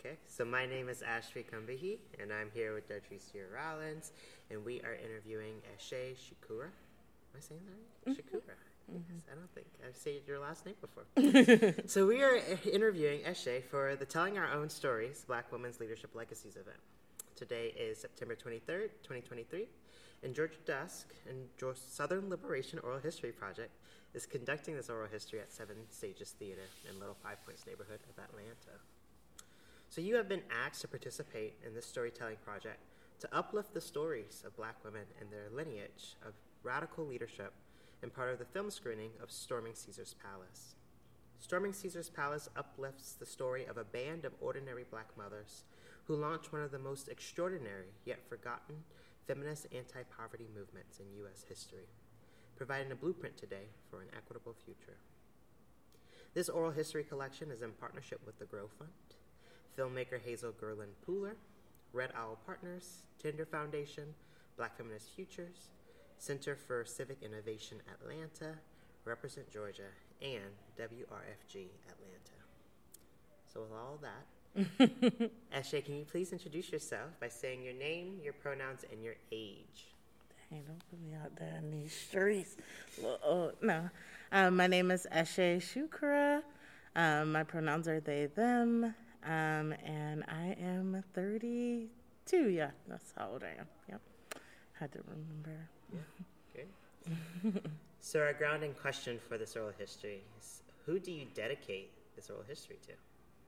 Okay, so my name is Ashvi Kambihi, and I'm here with Dartricia Rollins, and we are interviewing Eshe Shukura. Am I saying that right? Shukura. Yes, I don't think I've said your last name before. So we are interviewing Eshe for the Telling Our Own Stories, Black Women's Leadership Legacies event. Today is September 23rd, 2023, and Georgia Dusk and Southern Liberation Oral History Project is conducting this oral history at Seven Stages Theater in Little Five Points neighborhood of Atlanta. So you have been asked to participate in this storytelling project to uplift the stories of Black women and their lineage of radical leadership and part of the film screening of Storming Caesar's Palace. Storming Caesar's Palace uplifts the story of a band of ordinary Black mothers who launched one of the most extraordinary yet forgotten feminist anti-poverty movements in U.S. history, providing a blueprint today for an equitable future. This oral history collection is in partnership with the Grow Fund, filmmaker Hazel Gerlin Pooler, Red Owl Partners, Tinder Foundation, Black Feminist Futures, Center for Civic Innovation Atlanta, Represent Georgia, and WRFG Atlanta. So with all that, Eshe, can you please introduce yourself by saying your name, your pronouns, and your age? Hey, don't put me out there in these streets. No. My name is Eshe Shukura. My pronouns are they, them. And I am 32. Yeah, that's how old I am. Yep. Had to remember. Yeah, okay. So our grounding question for this oral history is, who do you dedicate this oral history to?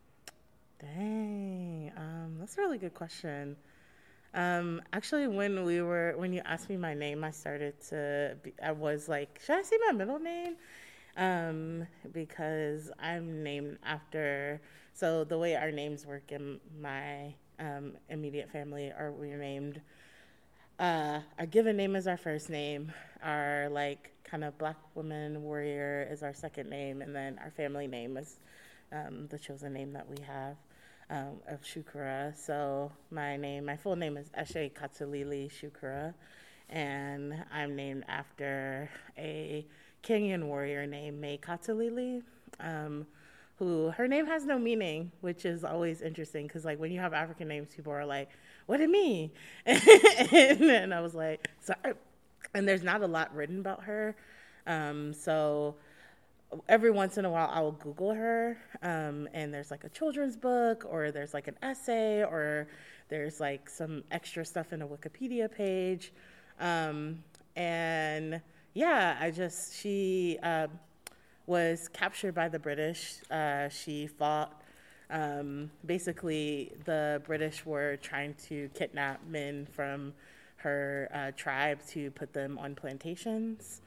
Dang, that's a really good question. Actually, when you asked me my name, I was like, should I say my middle name? Because I'm named after, so the way our names work in my immediate family are we're named, our given name is our first name, our like kind of Black woman warrior is our second name, and then our family name is the chosen name that we have. Of Shukura. So my full name is Eshe Katulili Shukura, and I'm named after a Kenyan warrior named May Katulili, who her name has no meaning, which is always interesting because like when you have African names, people are like, "What do it mean?" and I was like, "Sorry," and there's not a lot written about her, so. Every once in a while, I will Google her, and there's like a children's book, or there's like an essay, or there's like some extra stuff in a Wikipedia page. And yeah, she was captured by the British. She fought, basically, the British were trying to kidnap men from her tribe to put them on plantations.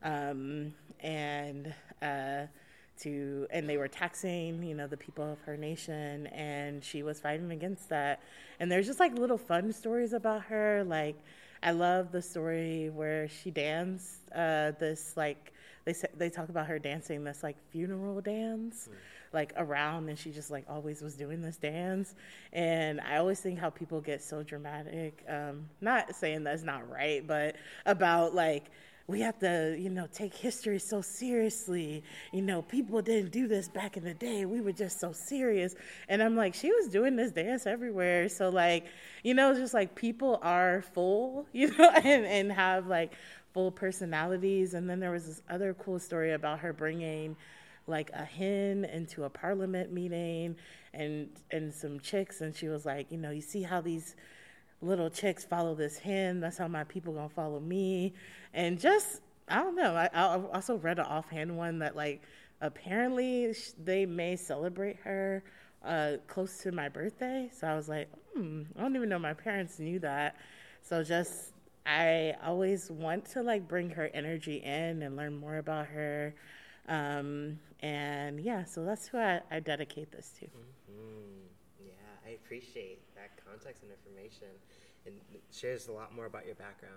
And they were taxing, the people of her nation, and she was fighting against that. And there's just like little fun stories about her. Like, I love the story where she danced this like they talk about her dancing this like funeral dance, like around, and she just like always was doing this dance. And I always think how people get so dramatic. Not saying that's not right, but about like, we have to, take history so seriously. People didn't do this back in the day. We were just so serious. And I'm like, she was doing this dance everywhere. So, like, just like people are full, and have like full personalities. And then there was this other cool story about her bringing like a hen into a parliament meeting and some chicks. And she was like, you see how these little chicks follow this hen, that's how my people gonna follow me. And just, I don't know, I also read an offhand one that like apparently they may celebrate her close to my birthday. So I was like, I don't even know my parents knew that. So just, I always want to like bring her energy in and learn more about her. And yeah, so that's who I dedicate this to. Yeah, I appreciate that context and information, and it shares a lot more about your background.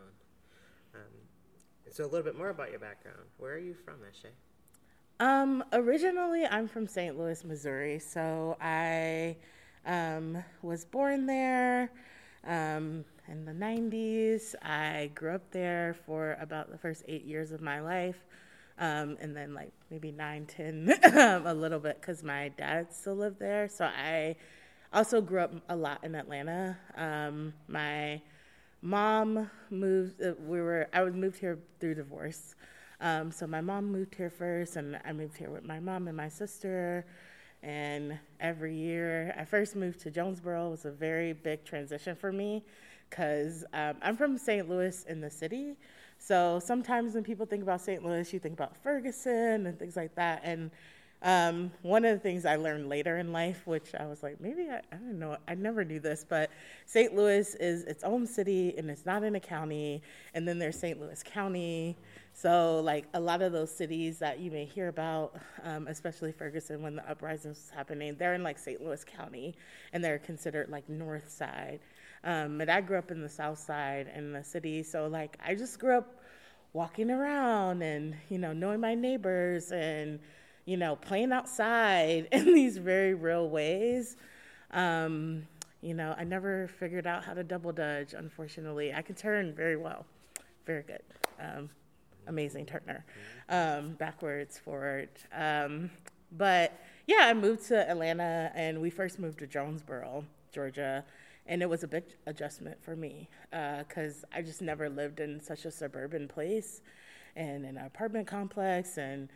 So a little bit more about your background. Where are you from, Eshe? Originally, I'm from St. Louis, Missouri. So I was born there in the 90s. I grew up there for about the first 8 years of my life. And then like maybe 9, 10, a little bit because my dad still lived there. So I also grew up a lot in Atlanta. My mom moved. I was moved here through divorce. So my mom moved here first, and I moved here with my mom and my sister. And every year, I first moved to Jonesboro. It was a very big transition for me because I'm from St. Louis in the city. So sometimes when people think about St. Louis, you think about Ferguson and things like that. And one of the things I learned later in life, which I was like, maybe I don't know, I never knew this, but St. Louis is its own city and it's not in a county. And then there's St. Louis County. So like a lot of those cities that you may hear about, especially Ferguson when the uprising was happening, they're in like St. Louis County and they're considered like north side. But I grew up in the south side in the city. So like I just grew up walking around and, knowing my neighbors and, playing outside in these very real ways. I never figured out how to double dutch, unfortunately. I can turn very well, very good. Amazing turner, backwards, forward. But yeah, I moved to Atlanta and we first moved to Jonesboro, Georgia. And it was a big adjustment for me because I just never lived in such a suburban place and in an apartment complex. And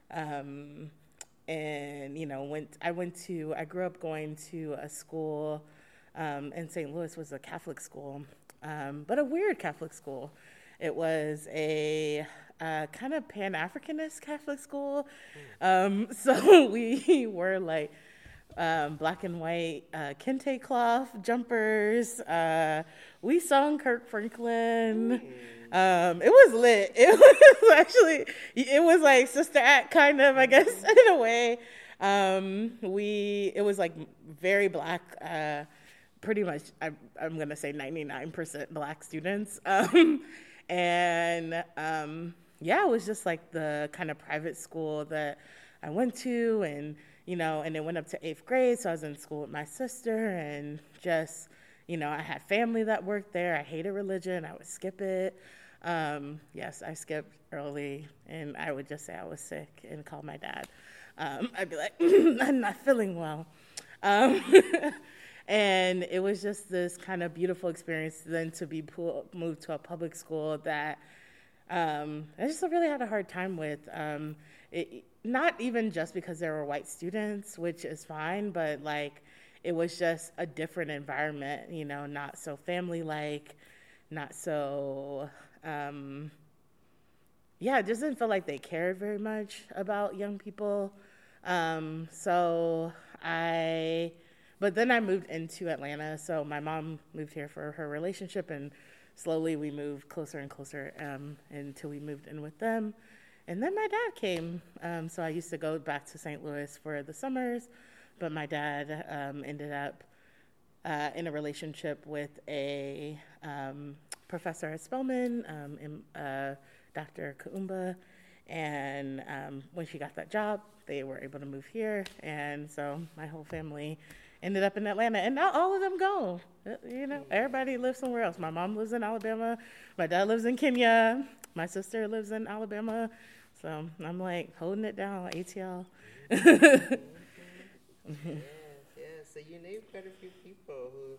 I grew up going to a school in St. Louis, was a Catholic school, but a weird Catholic school. It was a kind of Pan-Africanist Catholic school. So we were like black and white kente cloth jumpers. We sung Kirk Franklin. It was lit. It was like Sister Act kind of, I guess, in a way. It was like very black, pretty much, I'm going to say 99% black students. It was just like the kind of private school that I went to and it went up to 8th grade, so I was in school with my sister, and just, I had family that worked there. I hated religion. I would skip it. Yes, I skipped early, and I would just say I was sick and call my dad. I'd be like, I'm not feeling well. And it was just this kind of beautiful experience then to be moved to a public school that I just really had a hard time with. Not even just because there were white students, which is fine, but like it was just a different environment, not so family-like, not so, it just didn't feel like they cared very much about young people. But then I moved into Atlanta, so my mom moved here for her relationship, and slowly we moved closer and closer until we moved in with them. And then my dad came, so I used to go back to St. Louis for the summers, but my dad ended up in a relationship with a professor at Spelman, Dr. Kaumba, and when she got that job, they were able to move here, and so my whole family ended up in Atlanta, and now all of them go. Everybody lives somewhere else. My mom lives in Alabama, my dad lives in Kenya, my sister lives in Alabama. So I'm like holding it down, ATL. Yeah. So you named quite a few people who,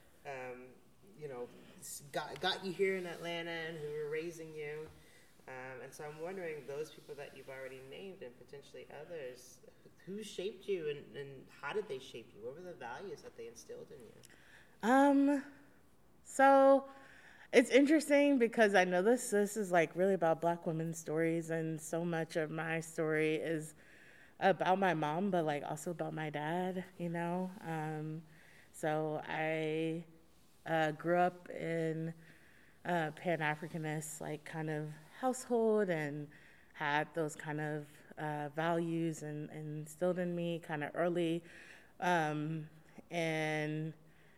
got you here in Atlanta and who were raising you. And so I'm wondering, those people that you've already named and potentially others, who shaped you and how did they shape you? What were the values that they instilled in you? So it's interesting because I know this is like really about Black women's stories, and so much of my story is about my mom, but like also about my dad, So I grew up in a Pan-Africanist like kind of household and had those kind of values and instilled in me kind of early. And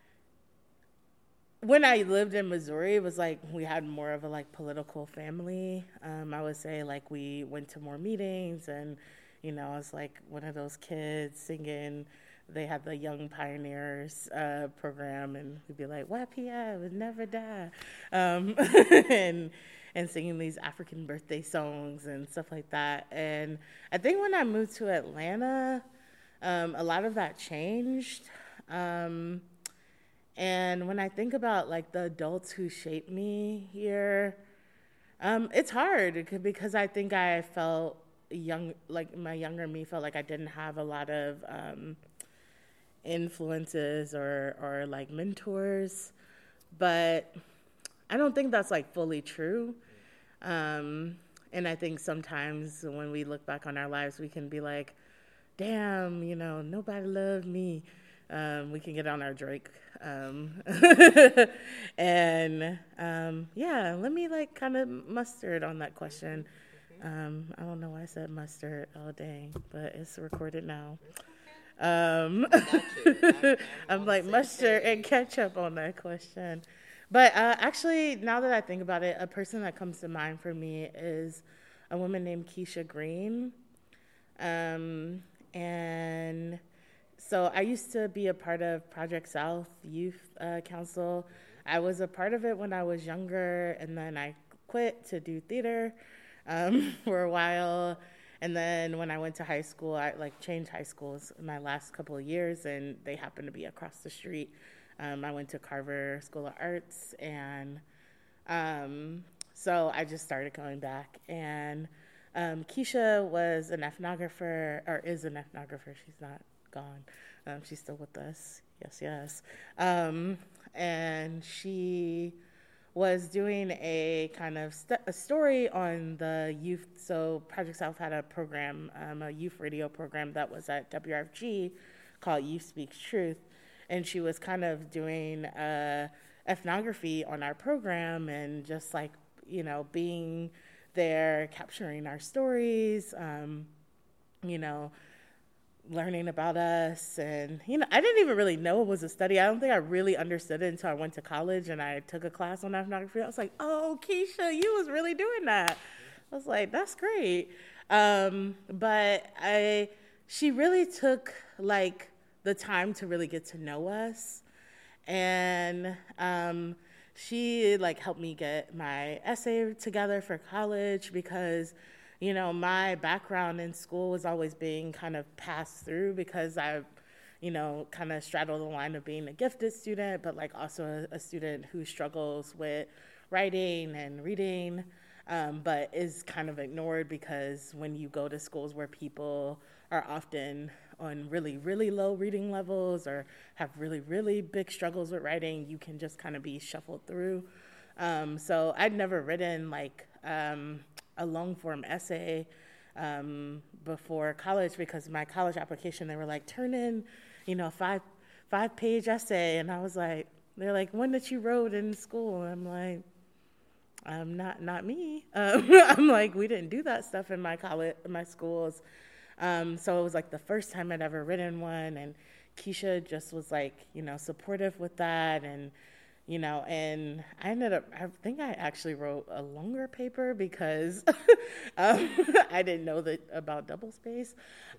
when I lived in Missouri, it was like we had more of a like political family. I would say like we went to more meetings, and I was like one of those kids singing. They had the Young Pioneers program, and we'd be like, YPI would never die, and singing these African birthday songs and stuff like that. And I think when I moved to Atlanta, a lot of that changed. And when I think about like the adults who shaped me here, it's hard because I think I felt young, like my younger me felt like I didn't have a lot of influences or like mentors, but I don't think that's like fully true. And I think sometimes when we look back on our lives, we can be like, damn, nobody loved me. We can get on our Drake. And yeah, let me like kind of mustard on that question. I don't know why I said mustard all day, but it's recorded now. I'm like mustard and ketchup on that question. But actually, now that I think about it, a person that comes to mind for me is a woman named Keisha Green. And so I used to be a part of Project South Youth Council. I was a part of it when I was younger, and then I quit to do theater for a while. And then when I went to high school, I like changed high schools in my last couple of years, and they happened to be across the street. I went to Carver School of Arts, and so I just started going back. And Keisha was an ethnographer, or is an ethnographer. She's not gone. She's still with us. Yes. And she was doing a kind of a story on the youth. So Project South had a program, a youth radio program that was at WRFG called Youth Speaks Truth. And she was kind of doing ethnography on our program and just like, being there, capturing our stories, learning about us. And, I didn't even really know it was a study. I don't think I really understood it until I went to college and I took a class on ethnography. I was like, oh, Keisha, you was really doing that. I was like, that's great. But she really took like the time to really get to know us. And she like helped me get my essay together for college because my background in school was always being kind of passed through because I, kind of straddled the line of being a gifted student, but like also a student who struggles with writing and reading, but is kind of ignored because when you go to schools where people are often on really, really low reading levels or have really, really big struggles with writing, you can just kind of be shuffled through. So I'd never written like a long form essay before college because my college application, they were like, turn in, a five-page essay. And I was like, they're like, one that you wrote in school. And I'm like, not me. I'm like, we didn't do that stuff in my college, in my schools. So it was like the first time I'd ever written one. And Keisha just was like, supportive with that. And and I think I actually wrote a longer paper because I didn't know about doublespace.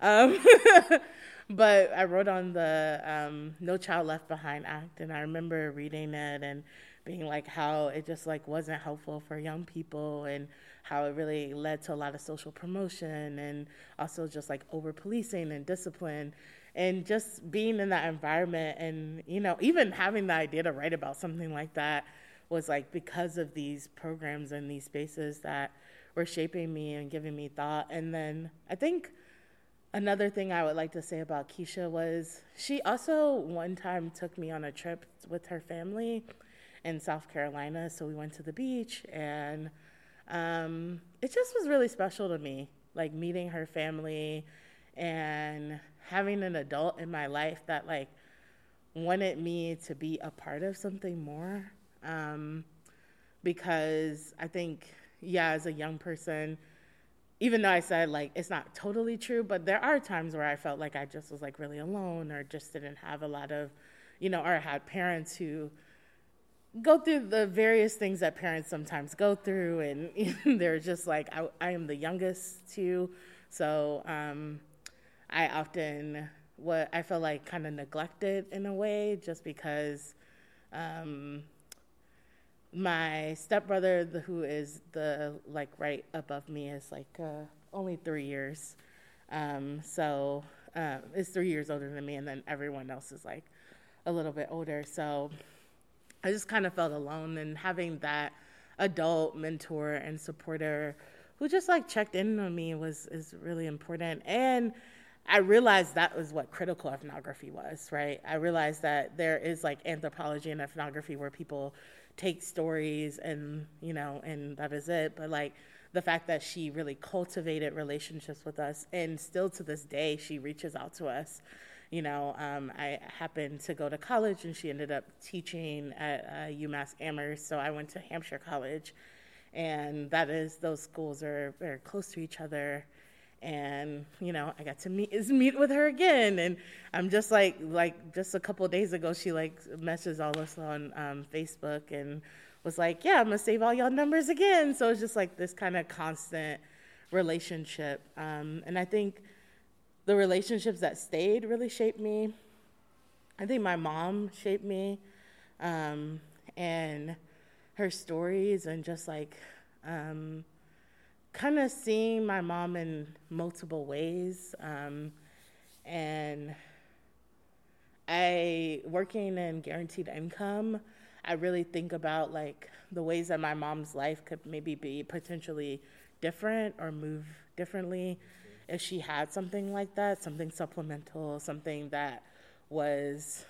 But I wrote on the No Child Left Behind Act, and I remember reading it and being like how it just like wasn't helpful for young people and how it really led to a lot of social promotion and also just like over policing and discipline. And just being in that environment and, even having the idea to write about something like that was like because of these programs and these spaces that were shaping me and giving me thought. And then I think another thing I would like to say about Keisha was she also one time took me on a trip with her family in South Carolina. So we went to the beach and it just was really special to me, like meeting her family and having an adult in my life that like wanted me to be a part of something more. Because I think, as a young person, even though I said like it's not totally true, but there are times where I felt like I just was like really alone or just didn't have a lot of, or I had parents who go through the various things that parents sometimes go through. And they're just like, I am the youngest too. So, I often I felt like kind of neglected in a way just because my stepbrother, who is the like right above me, is like only 3 years. So is 3 years older than me, and then everyone else is like a little bit older. So I just kind of felt alone, and having that adult mentor and supporter who just like checked in on me is really important. And I realized that was what critical ethnography was, right? I realized that there is like anthropology and ethnography where people take stories and, and that is it. But like the fact that she really cultivated relationships with us, and still to this day, she reaches out to us. I happened to go to college, and she ended up teaching at UMass Amherst, so I went to Hampshire College, and those schools are very close to each other. And I got to meet with her again, and I'm just like just a couple of days ago, she like messaged all us on Facebook and was like, yeah, I'm gonna save all y'all numbers again. So it's just like this kind of constant relationship, and I think the relationships that stayed really shaped me. I think my mom shaped me, and her stories, and just like kind of seeing my mom in multiple ways. And working in guaranteed income, I really think about like the ways that my mom's life could maybe be potentially different or move differently if she had something like that, something supplemental, something that was,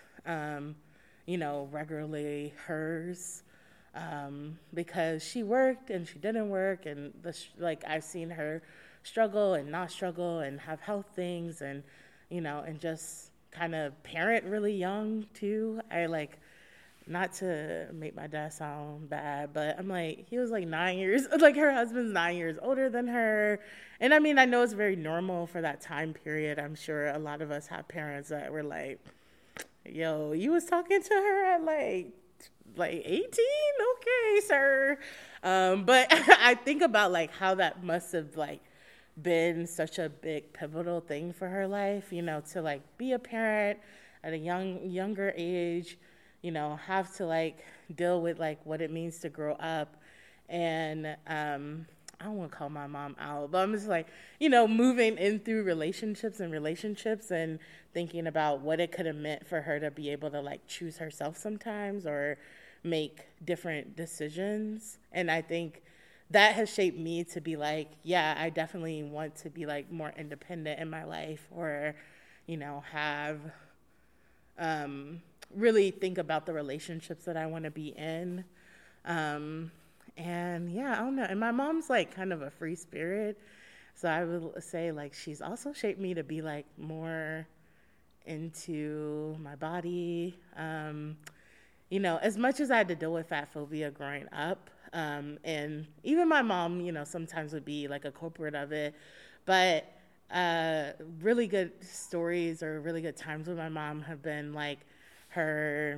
regularly hers. Because she worked and she didn't work, and I've seen her struggle and not struggle and have health things, and and just kind of parent really young too. I like, not to make my dad sound bad, but I'm like, he was like 9 years, like her husband's 9 years older than her. And I mean, I know it's very normal for that time period. I'm sure a lot of us have parents that were like, yo, you was talking to her at like 18? Okay, sir. But I think about like how that must have like been such a big pivotal thing for her life, to like be a parent at a younger age, have to like deal with like what it means to grow up. And I don't want to call my mom out, but I'm just like, moving in through relationships and thinking about what it could have meant for her to be able to like choose herself sometimes, or make different decisions. And I think that has shaped me to be like, yeah, I definitely want to be like more independent in my life, or, have, really think about the relationships that I want to be in. And yeah, I don't know. And my mom's like kind of a free spirit. So I would say like she's also shaped me to be like more into my body. As much as I had to deal with fat phobia growing up, and even my mom, sometimes would be like a culprit of it, but really good stories or really good times with my mom have been like her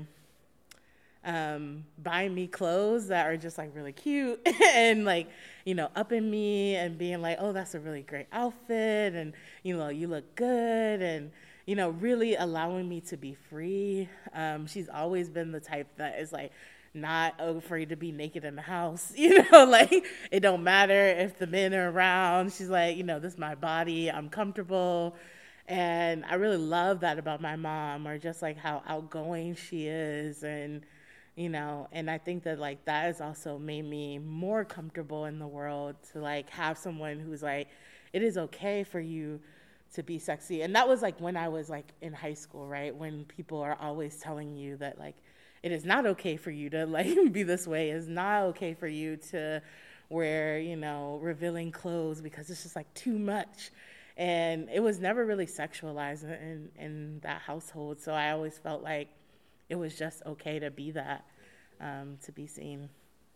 buying me clothes that are just like really cute and like, upping me and being like, oh, that's a really great outfit, and you look good, and really allowing me to be free. She's always been the type that is like not afraid to be naked in the house, like it don't matter if the men are around. She's like, this is my body, I'm comfortable. And I really love that about my mom, or just like how outgoing she is. And and I think that like that has also made me more comfortable in the world, to like have someone who's like, it is okay for you to be sexy. And that was like when I was like in high school, right? When people are always telling you that like, it is not okay for you to like be this way. It's not okay for you to wear, revealing clothes, because it's just like too much. And it was never really sexualized in that household. So I always felt like it was just okay to be that, to be seen.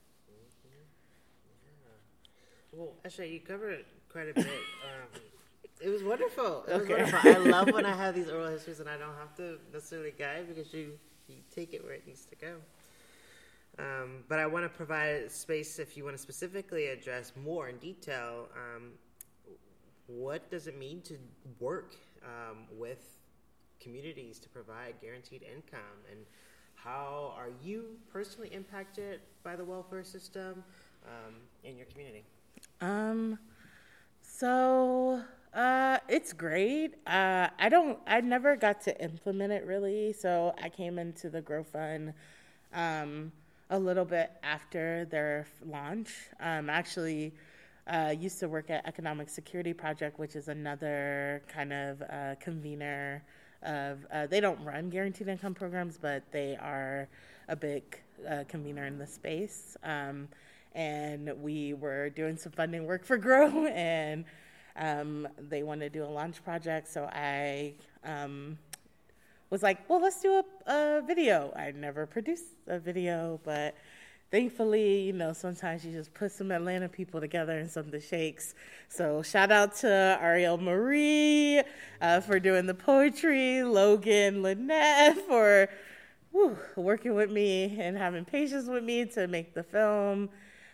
Yeah. Well, actually, you covered quite a bit. It was wonderful. It was wonderful. I love when I have these oral histories and I don't have to necessarily guide, because you take it where it needs to go. But I want to provide space if you want to specifically address more in detail, what does it mean to work with communities to provide guaranteed income, and how are you personally impacted by the welfare system in your community? So It's great. I never got to implement it really. So I came into the Grow Fund, um, a little bit after their launch. Actually, used to work at Economic Security Project, which is another kind of convener of, they don't run guaranteed income programs, but they are a big convener in the space. And we were doing some funding work for Grow, and they wanted to do a launch project. So I was like, well, let's do a video. I never produced a video, but thankfully, you know, sometimes you just put some Atlanta people together and something shakes. So shout out to Ariel Marie for doing the poetry, Logan Lynette for working with me and having patience with me to make the film.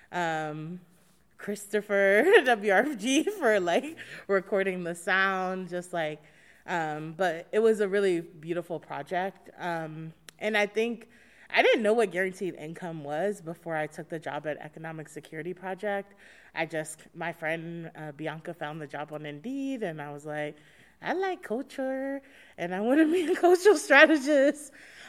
Christopher WRFG for like recording the sound, just like, but it was a really beautiful project. And I think I didn't know what guaranteed income was before I took the job at Economic Security Project. My friend Bianca found the job on Indeed, and I was like, I like culture, and I want to be a cultural strategist.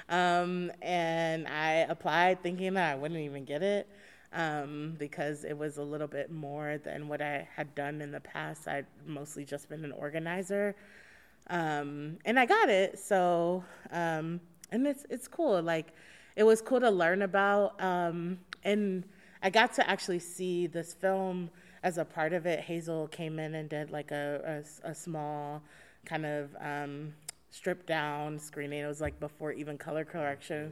And I applied thinking that I wouldn't even get it. Because it was a little bit more than what I had done in the past. I'd mostly just been an organizer. And I got it. So, and it's cool. Like, it was cool to learn about. And I got to actually see this film as a part of it. Hazel came in and did like a small kind of stripped down screening. It was like before even color correction.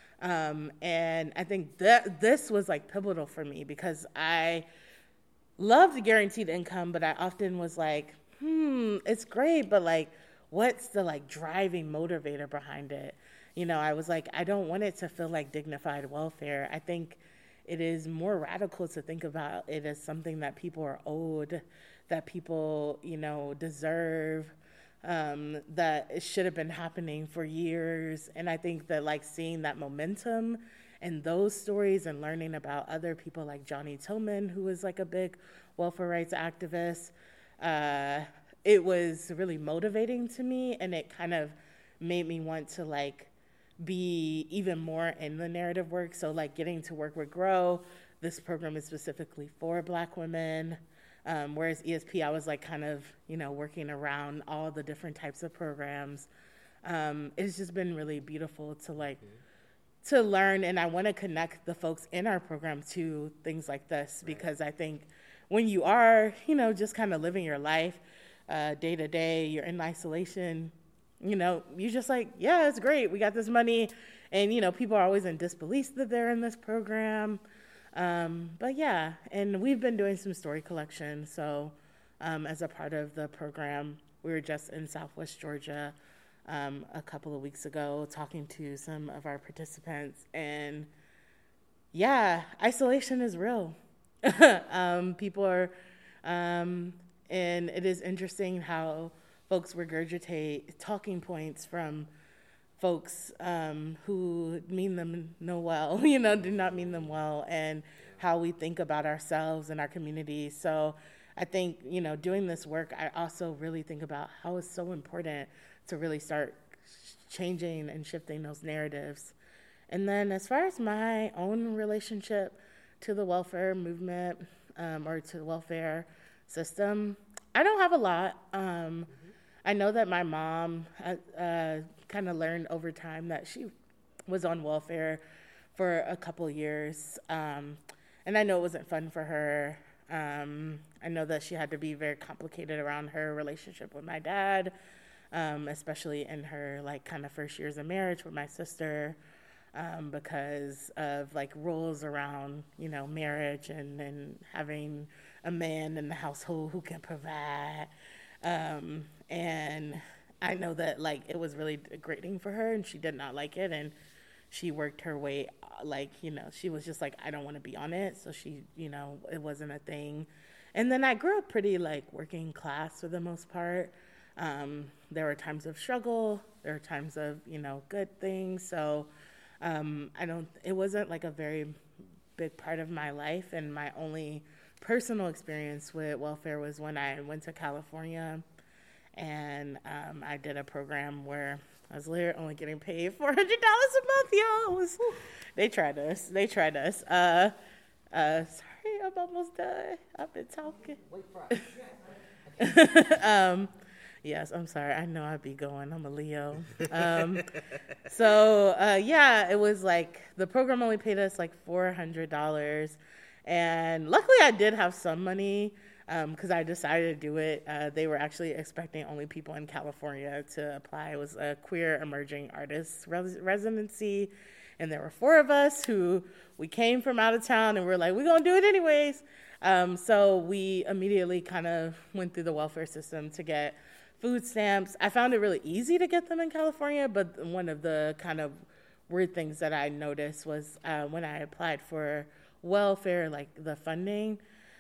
And I think that this was like pivotal for me because I loved guaranteed income, but I often was like, it's great, but like, what's the like driving motivator behind it? You know, I was like, I don't want it to feel like dignified welfare. I think it is more radical to think about it as something that people are owed, that people, you know, deserve. That it should have been happening for years. And I think that like seeing that momentum and those stories and learning about other people like Johnny Tillman, who was like a big welfare rights activist, it was really motivating to me. And it kind of made me want to like be even more in the narrative work. So like getting to work with Grow, this program is specifically for Black women. Whereas ESP, I was like kind of, you know, working around all the different types of programs. It's just been really beautiful to like, to learn. And I want to connect the folks in our program to things like this, because I think when you are, you know, just kind of living your life day to day, you're in isolation, you know, you're just like, yeah, it's great. We got this money. And, you know, people are always in disbelief that they're in this program. But yeah, and we've been doing some story collection. So as a part of the program, we were just in Southwest Georgia a couple of weeks ago talking to some of our participants. And yeah, isolation is real. People are, and it is interesting how folks regurgitate talking points from folks who mean them no well, you know, do not mean them well, and how we think about ourselves and our community. So I think, you know, doing this work, I also really think about how it's so important to really start changing and shifting those narratives. And then as far as my own relationship to the welfare movement or to the welfare system, I don't have a lot. I know that my mom kind of learned over time that she was on welfare for a couple years. And I know it wasn't fun for her. I know that she had to be very complicated around her relationship with my dad, especially in her like kind of first years of marriage with my sister, because of like rules around, you know, marriage and having a man in the household who can provide. And I know that like it was really degrading for her, and she did not like it, and she worked her way, like, you know, she was just like, I don't want to be on it. So she, you know, it wasn't a thing. And then I grew up pretty like working class for the most part. There were times of struggle, there were times of, you know, good things. So it wasn't like a very big part of my life, and my only personal experience with welfare was when I went to California, and I did a program where I was literally only getting paid $400 a month, y'all. They tried us. Sorry, I'm almost done. I've been talking. Wait for us. Yes, I'm sorry. I know I'd be going. I'm a Leo. Yeah, it was like the program only paid us like $400. And luckily I did have some money because I decided to do it. They were actually expecting only people in California to apply. It was a queer emerging artist residency. And there were 4 of us who we came from out of town and we're like, we're going to do it anyways. So we immediately kind of went through the welfare system to get food stamps. I found it really easy to get them in California, but one of the kind of weird things that I noticed was when I applied for welfare, like the funding,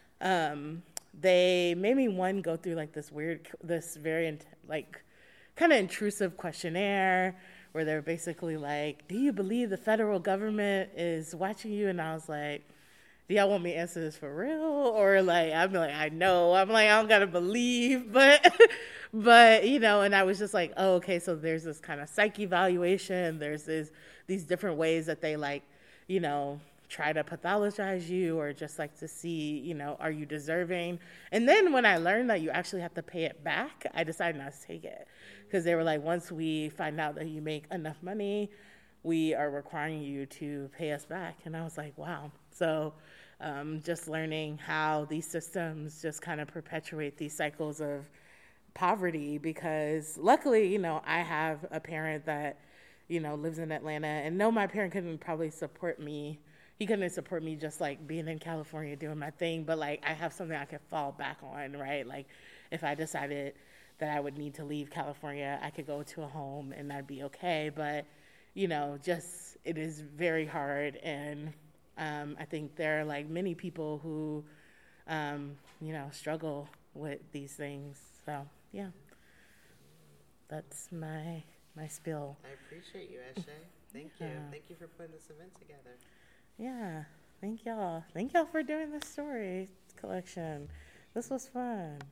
they made me go through like this very like kind of intrusive questionnaire where they're basically like, do you believe the federal government is watching you? And I was like, do y'all want me to answer this for real? Or like, I'm like, I know. I'm like, I don't gotta believe, but and I was just like, oh, okay, so there's this kind of psych evaluation. There's these different ways that they like, try to pathologize you or just like to see, are you deserving? And then when I learned that you actually have to pay it back, I decided not to take it because they were like, once we find out that you make enough money, we are requiring you to pay us back. And I was like, wow. So just learning how these systems just kind of perpetuate these cycles of poverty because luckily, I have a parent that, lives in Atlanta and no, my parent couldn't probably support me. He couldn't support me just like being in California doing my thing, but like I have something I could fall back on, right? Like if I decided that I would need to leave California, I could go to a home and I'd be okay. But, just it is very hard. And I think there are like many people who, struggle with these things. So, yeah, that's my spiel. I appreciate you, Ashay. Thank you. Yeah. Thank you for putting this event together. Yeah, thank y'all. Thank y'all for doing this story collection. This was fun.